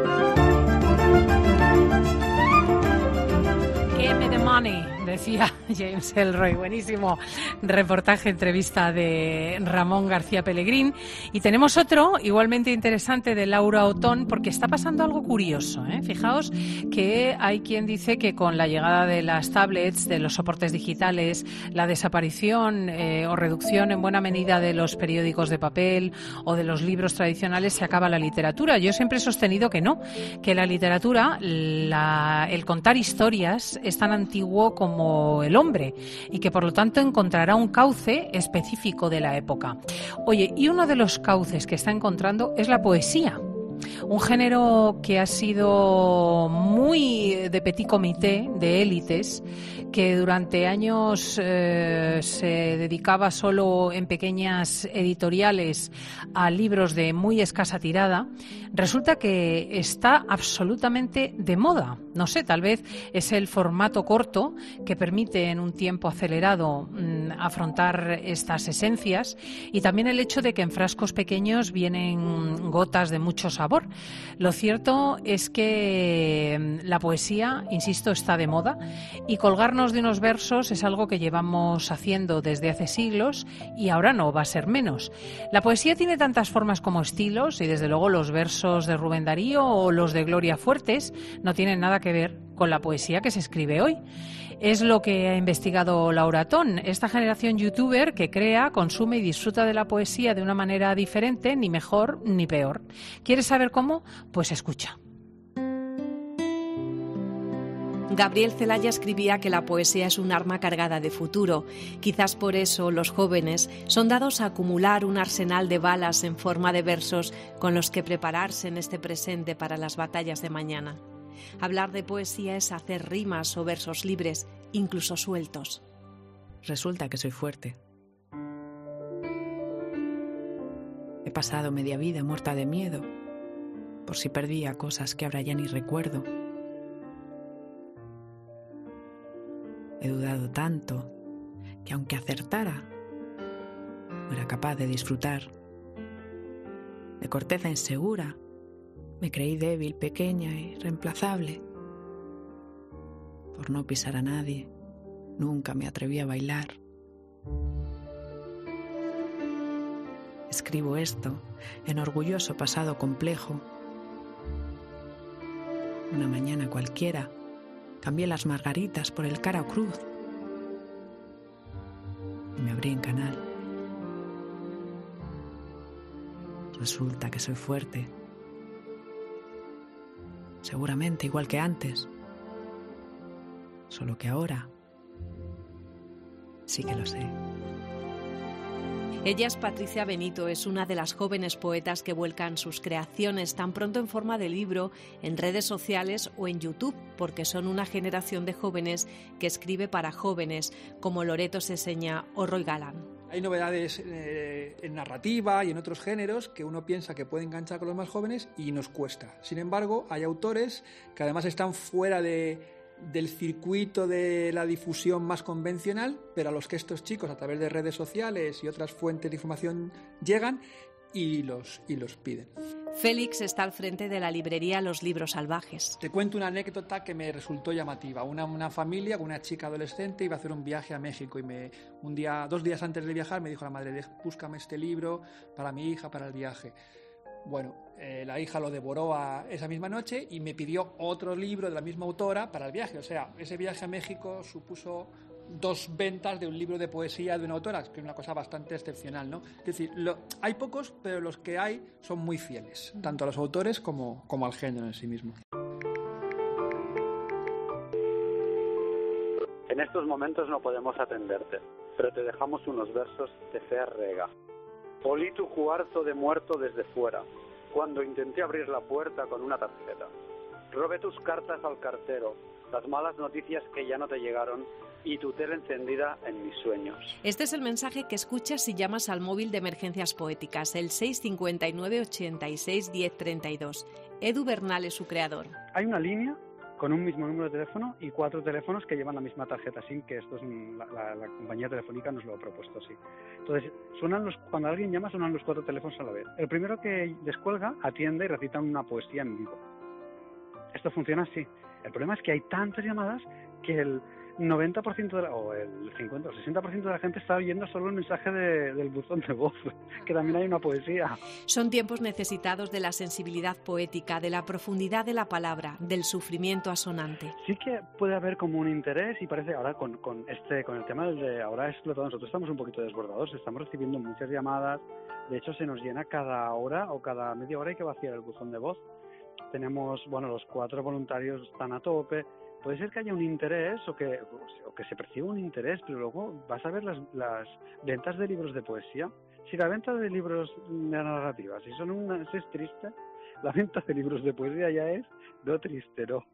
Money, decía James Ellroy, buenísimo reportaje, entrevista de Ramón García Pellegrín. Y tenemos otro igualmente interesante de Laura Otón, porque está pasando algo curioso, ¿eh? Fijaos que hay quien dice que con la llegada de las tablets, de los soportes digitales, la desaparición o reducción en buena medida de los periódicos de papel o de los libros tradicionales, se acaba la literatura. Yo siempre he sostenido que no, que la literatura, el contar historias es tan antiguo como el hombre y que por lo tanto encontrará un cauce específico de la época. Oye, y uno de los cauces que está encontrando es la poesía. Un género que ha sido muy de petit comité, de élites, que durante años se dedicaba solo en pequeñas editoriales a libros de muy escasa tirada, resulta que está absolutamente de moda. No sé, tal vez es el formato corto que permite en un tiempo acelerado afrontar estas esencias, y también el hecho de que en frascos pequeños vienen gotas de mucho sabor. Lo cierto es que la poesía, insisto, está de moda, y colgarnos de unos versos es algo que llevamos haciendo desde hace siglos y ahora no va a ser menos. La poesía tiene tantas formas como estilos, y desde luego los versos de Rubén Darío o los de Gloria Fuertes no tienen nada que ver con la poesía que se escribe hoy. Es lo que ha investigado Laura Otón, esta generación youtuber que crea, consume y disfruta de la poesía de una manera diferente, ni mejor ni peor. ¿Quieres saber cómo? Pues escucha. Gabriel Celaya escribía que la poesía es un arma cargada de futuro. Quizás por eso los jóvenes son dados a acumular un arsenal de balas en forma de versos con los que prepararse en este presente para las batallas de mañana. Hablar de poesía es hacer rimas o versos libres, incluso sueltos. Resulta que soy fuerte. He pasado media vida muerta de miedo, por si perdía cosas que ahora ya ni recuerdo. He dudado tanto que aunque acertara, no era capaz de disfrutar. De corteza insegura, me creí débil, pequeña y reemplazable. Por no pisar a nadie, nunca me atreví a bailar. Escribo esto en orgulloso pasado complejo. Una mañana cualquiera, cambié las margaritas por el cara o cruz y me abrí en canal. Resulta que soy fuerte. Seguramente igual que antes. Solo que ahora sí que lo sé. Ella es Patricia Benito, es una de las jóvenes poetas que vuelcan sus creaciones tan pronto en forma de libro, en redes sociales o en YouTube, porque son una generación de jóvenes que escribe para jóvenes, como Loreto Seseña o Roy Galán. Hay novedades en narrativa y en otros géneros que uno piensa que puede enganchar con los más jóvenes y nos cuesta. Sin embargo, hay autores que además están fuera del circuito de la difusión más convencional, pero a los que estos chicos a través de redes sociales y otras fuentes de información llegan y los piden. Félix está al frente de la librería Los Libros Salvajes. Te cuento una anécdota que me resultó llamativa. Una familia con una chica adolescente iba a hacer un viaje a México y 2 días antes de viajar me dijo la madre: búscame este libro para mi hija, para el viaje. Bueno, la hija lo devoró esa misma noche y me pidió otro libro de la misma autora para el viaje. O sea, ese viaje a México supuso 2 ventas de un libro de poesía de una autora, que es una cosa bastante excepcional, ¿no? Es decir, hay pocos, pero los que hay son muy fieles, tanto a los autores como al género en sí mismo. En estos momentos no podemos atenderte, pero te dejamos unos versos de Fea Rega. Olí tu cuarto de muerto desde fuera, cuando intenté abrir la puerta con una tarjeta. Robé tus cartas al cartero, las malas noticias que ya no te llegaron y tu tele encendida en mis sueños. Este es el mensaje que escuchas si llamas al móvil de Emergencias Poéticas, el 659 86 1032. Edu Bernal es su creador. Hay una línea con un mismo número de teléfono y 4 teléfonos que llevan la misma tarjeta SIM, que esto es la compañía telefónica nos lo ha propuesto así. Entonces, cuando alguien llama suenan los 4 teléfonos a la vez. El primero que descuelga atiende y recita una poesía en vivo. Esto funciona así. El problema es que hay tantas llamadas que 90% o el 50 o 60% de la gente está oyendo solo el mensaje del buzón de voz, que también hay una poesía. Son tiempos necesitados de la sensibilidad poética, de la profundidad de la palabra, del sufrimiento asonante. Sí que puede haber como un interés, y parece ahora con el tema de ahora explotado, nosotros estamos un poquito desbordados, estamos recibiendo muchas llamadas, de hecho se nos llena cada hora o cada media hora, hay que vaciar el buzón de voz. Tenemos, los 4 voluntarios están a tope. Puede ser que haya un interés o que se perciba un interés, pero luego vas a ver las ventas de libros de poesía. Si la venta de libros de narrativa, si es triste, la venta de libros de poesía ya es lo tristero.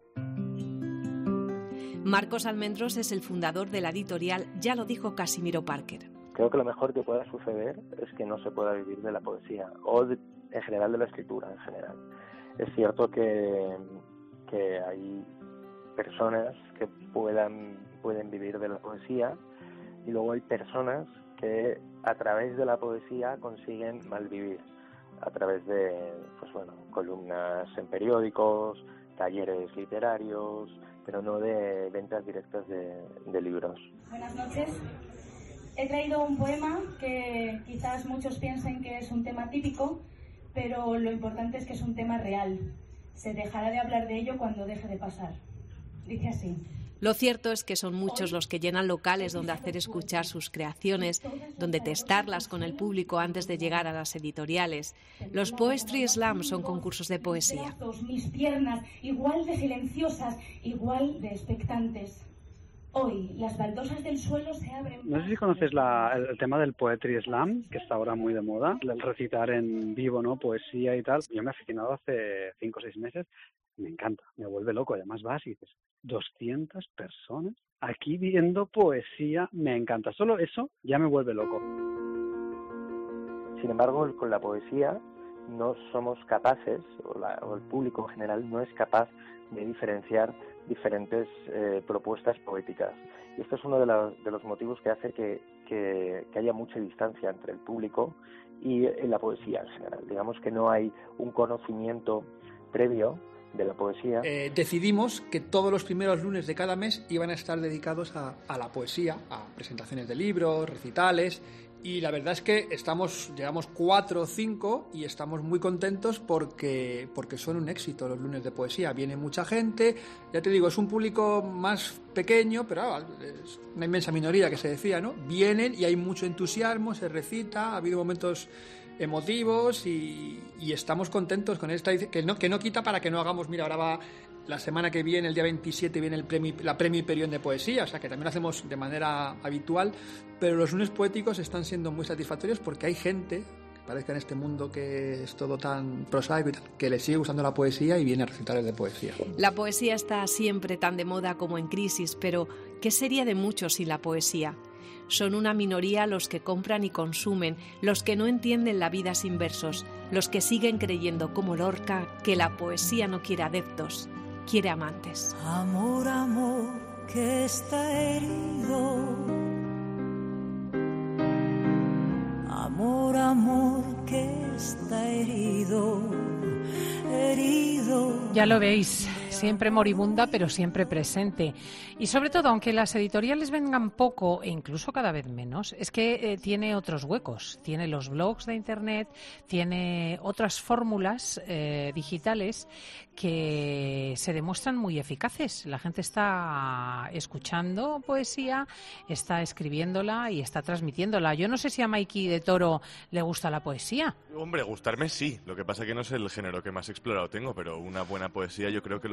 Marcos Almendros es el fundador de la editorial Ya lo dijo Casimiro Parker. Creo que lo mejor que pueda suceder es que no se pueda vivir de la poesía o en general de la escritura en general. Es cierto que hay personas que pueden vivir de la poesía y luego hay personas que a través de la poesía consiguen malvivir a través de columnas en periódicos, talleres literarios, pero no de ventas directas de libros. Buenas noches. He traído un poema que quizás muchos piensen que es un tema típico, pero lo importante es que es un tema real. Se dejará de hablar de ello cuando deje de pasar. Dice así. Lo cierto es que son muchos los que llenan locales donde hacer escuchar sus creaciones, donde testarlas con el público antes de llegar a las editoriales. Los Poetry Slam son concursos de poesía. Mis piernas, igual de silenciosas, igual de expectantes. Hoy, las baldosas del suelo se abren... No sé si conoces el tema del Poetry Slam, que está ahora muy de moda, el recitar en vivo, ¿no? Poesía y tal. Yo me he aficionado hace 5 o 6 meses. Me encanta, me vuelve loco. Además vas y dices, 200 personas aquí viendo poesía, me encanta. Solo eso ya me vuelve loco. Sin embargo, con la poesía no somos capaces, o el público en general no es capaz de diferenciar diferentes propuestas poéticas. Y esto es uno de los motivos que hace que haya mucha distancia entre el público y la poesía en general. Digamos que no hay un conocimiento previo de la poesía. Decidimos que todos los primeros lunes de cada mes iban a estar dedicados a la poesía, a presentaciones de libros, recitales, y la verdad es que llevamos 4 o 5 y estamos muy contentos porque son un éxito los lunes de poesía. Viene mucha gente, ya te digo, es un público más pequeño, pero es una inmensa minoría que se decía, ¿no? Vienen y hay mucho entusiasmo, se recita, ha habido momentos emotivos y estamos contentos con esta, que no quita para que no hagamos. Mira, ahora va la semana que viene, el día 27, viene la Premio Hiperión de Poesía, o sea que también lo hacemos de manera habitual, pero los lunes poéticos están siendo muy satisfactorios porque hay gente, que parezca en este mundo que es todo tan prosaico y tal, que le sigue gustando la poesía y viene a recitales de poesía. La poesía está siempre tan de moda como en crisis, pero ¿qué sería de muchos sin la poesía? Son una minoría los que compran y consumen, los que no entienden la vida sin versos, los que siguen creyendo como Lorca que la poesía no quiere adeptos, quiere amantes. Amor, amor, que está herido. Amor, amor, que está herido, herido. Ya lo veis, siempre moribunda, pero siempre presente. Y sobre todo, aunque las editoriales vengan poco, e incluso cada vez menos, es que tiene otros huecos. Tiene los blogs de Internet, tiene otras fórmulas digitales que se demuestran muy eficaces. La gente está escuchando poesía, está escribiéndola y está transmitiéndola. Yo no sé si a Maiki de Toro le gusta la poesía. Hombre, gustarme sí. Lo que pasa que no es el género que más explorado tengo, pero una buena poesía yo creo que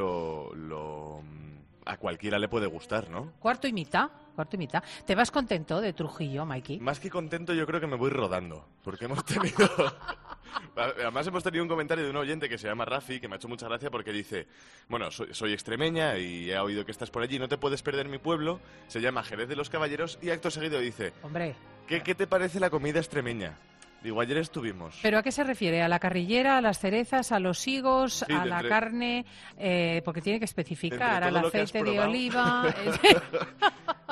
a cualquiera le puede gustar, ¿no? Cuarto y mitad. ¿Te vas contento de Trujillo, Maiki? Más que contento, yo creo que me voy rodando, porque hemos tenido... Además hemos tenido un comentario de un oyente que se llama Rafi, que me ha hecho mucha gracia porque dice, bueno, soy extremeña y he oído que estás por allí, no te puedes perder mi pueblo, se llama Jerez de los Caballeros, y acto seguido dice, hombre, ¿qué te parece la comida extremeña? Digo, ayer estuvimos. ¿Pero a qué se refiere? ¿A la carrillera, a las cerezas, a los higos, sí, a la carne? Porque tiene que especificar, al aceite de oliva...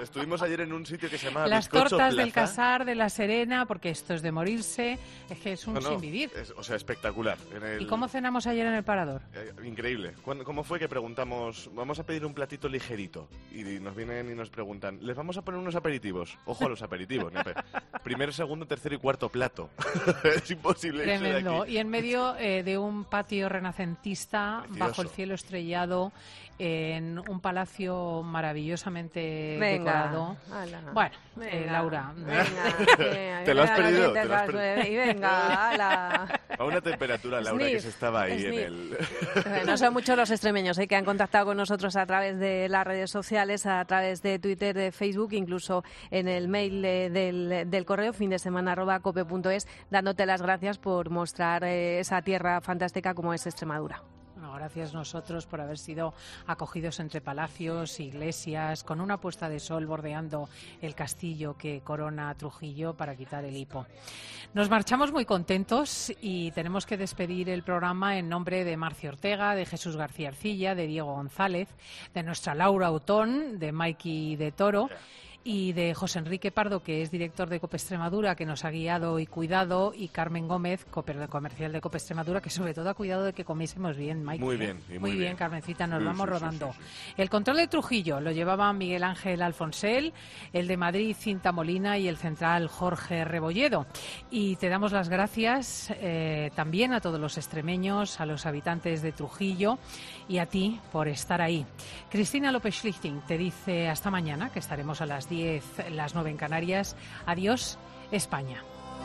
Estuvimos ayer en un sitio que se llama Las Bizcocho tortas Plaza. del Casar, de La Serena, porque esto es de morirse, es que es un sin vivir. O sea, espectacular. ¿Y cómo cenamos ayer en el Parador? Increíble. ¿Cómo fue que preguntamos, vamos a pedir un platito ligerito? Y nos vienen y nos preguntan, ¿les vamos a poner unos aperitivos? Ojo a los aperitivos. Primero, segundo, tercero y cuarto plato. Es imposible. Tremendo. Y en medio de un patio renacentista, Precioso. bajo el cielo estrellado, en un palacio maravillosamente decorado. Bueno, Laura. Te lo has perdido. Y venga, ala. A una temperatura, Laura, que se estaba ahí en el... No son muchos los extremeños que han contactado con nosotros a través de las redes sociales, a través de Twitter, de Facebook, incluso en el mail del correo findesemana@cope.es, dándote las gracias por mostrar esa tierra fantástica como es Extremadura. Gracias nosotros por haber sido acogidos entre palacios, iglesias, con una puesta de sol bordeando el castillo que corona Trujillo para quitar el hipo. Nos marchamos muy contentos y tenemos que despedir el programa en nombre de Marcio Ortega, de Jesús García Arcilla, de Diego González, de nuestra Laura Otón, de Mikey de Toro y de José Enrique Pardo, que es director de Cope Extremadura, que nos ha guiado y cuidado, y Carmen Gómez, comercial de Cope Extremadura, que sobre todo ha cuidado de que comiésemos bien, Mike. Muy bien. Muy bien, Carmencita, nos vamos rodando. El control de Trujillo lo llevaba Miguel Ángel Alfonsel, el de Madrid, Cinta Molina, y el central Jorge Rebolledo. Y te damos las gracias también a todos los extremeños, a los habitantes de Trujillo y a ti por estar ahí. Cristina López Schlichting te dice hasta mañana, que estaremos a las 10, las 9 en Canarias. Adiós, España.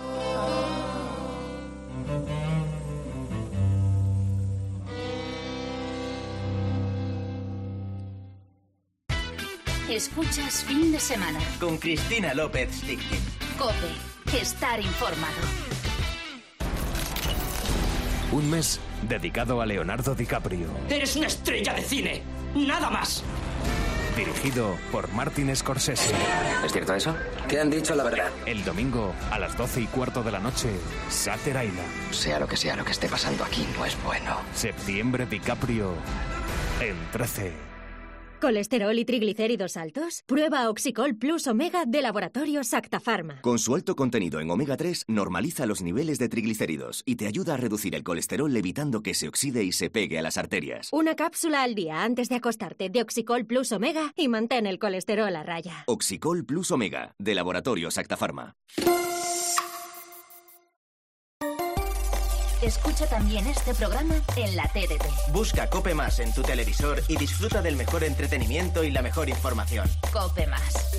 Escuchas Fin de Semana. Con Cristina López Schlichting. COPE. Estar informado. Un mes dedicado a Leonardo DiCaprio. ¡Eres una estrella de cine! ¡Nada más! Dirigido por Martin Scorsese. ¿Es cierto eso? ¿Qué han dicho la verdad? El domingo, a las 12:15 de la noche, Shutter Island. Sea lo que esté pasando aquí, no es bueno. Septiembre DiCaprio en 13. ¿Colesterol y triglicéridos altos? Prueba Oxicol Plus Omega de Laboratorios Acta Pharma. Con su alto contenido en omega 3 normaliza los niveles de triglicéridos y te ayuda a reducir el colesterol evitando que se oxide y se pegue a las arterias. Una cápsula al día antes de acostarte de Oxicol Plus Omega y mantén el colesterol a raya. Oxicol Plus Omega de Laboratorios Acta Pharma. Escucha también este programa en la TDT. Busca COPE Más en tu televisor y disfruta del mejor entretenimiento y la mejor información. COPE Más.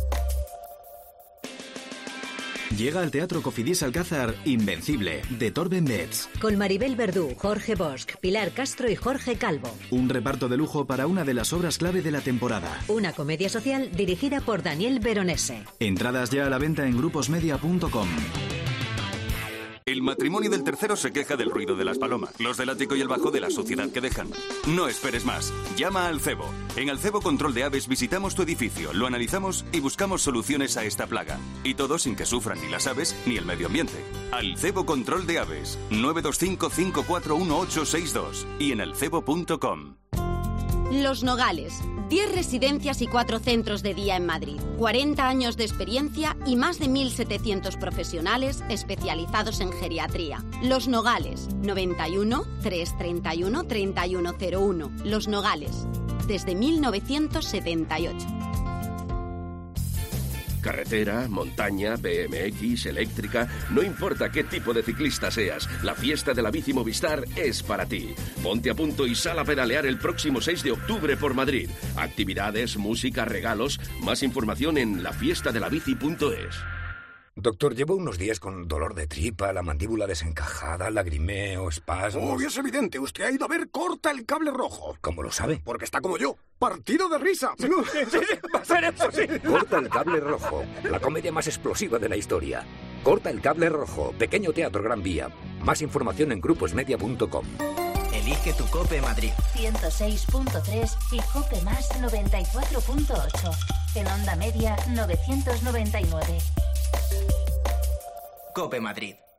Llega al Teatro Cofidis Alcázar Invencible, de Torben Betz. Con Maribel Verdú, Jorge Bosch, Pilar Castro y Jorge Calvo. Un reparto de lujo para una de las obras clave de la temporada. Una comedia social dirigida por Daniel Veronese. Entradas ya a la venta en gruposmedia.com. El matrimonio del tercero se queja del ruido de las palomas, los del ático y el bajo de la suciedad que dejan. No esperes más. Llama al Cebo. En Alcebo Control de Aves visitamos tu edificio, lo analizamos y buscamos soluciones a esta plaga. Y todo sin que sufran ni las aves ni el medio ambiente. Alcebo Control de Aves. 925 541862 y en alcebo.com. Los Nogales. 10 residencias y 4 centros de día en Madrid. 40 años de experiencia y más de 1.700 profesionales especializados en geriatría. Los Nogales. 91 331 3101. Los Nogales. Desde 1978. Carretera, montaña, BMX, eléctrica, no importa qué tipo de ciclista seas, la fiesta de la bici Movistar es para ti. Ponte a punto y sal a pedalear el próximo 6 de octubre por Madrid. Actividades, música, regalos, más información en lafiestadelabici.es. Doctor, llevo unos días con dolor de tripa, la mandíbula desencajada, lagrimeo, espasmos... Oh, es evidente, usted ha ido a ver Corta el Cable Rojo. ¿Cómo lo sabe? Porque está como yo, partido de risa. Sí, va a ser eso, sí. Corta el Cable Rojo, la comedia más explosiva de la historia. Corta el Cable Rojo, Pequeño Teatro Gran Vía. Más información en gruposmedia.com. Elige tu COPE Madrid. 106.3 y COPE Más 94.8. En onda media 999. COPE Madrid.